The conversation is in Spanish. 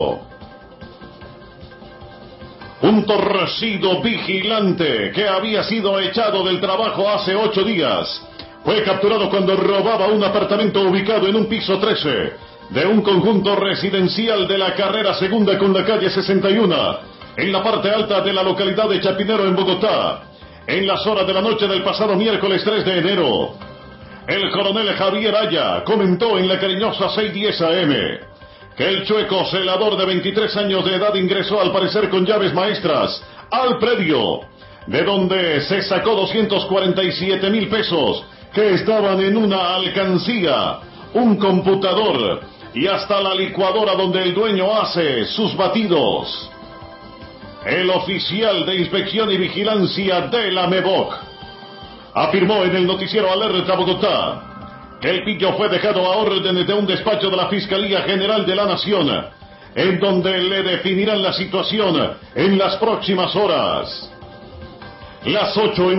Un torcido vigilante que había sido echado del trabajo hace 8 días fue capturado cuando robaba un apartamento ubicado en un piso 13 de un conjunto residencial de la carrera segunda con la calle 61 en la parte alta de la localidad de Chapinero en Bogotá, en las horas de la noche del pasado miércoles 3 de enero. El coronel Javier Aya comentó en la cariñosa 610 AM que el chueco celador de 23 años de edad ingresó al parecer con llaves maestras al predio, de donde se sacó 247,000 pesos que estaban en una alcancía, un computador y hasta la licuadora donde el dueño hace sus batidos. El oficial de inspección y vigilancia de la MEBOC afirmó en el noticiero Alerta Bogotá que el pillo fue dejado a órdenes de un despacho de la Fiscalía General de la Nación, en donde le definirán la situación en las próximas horas. Las 8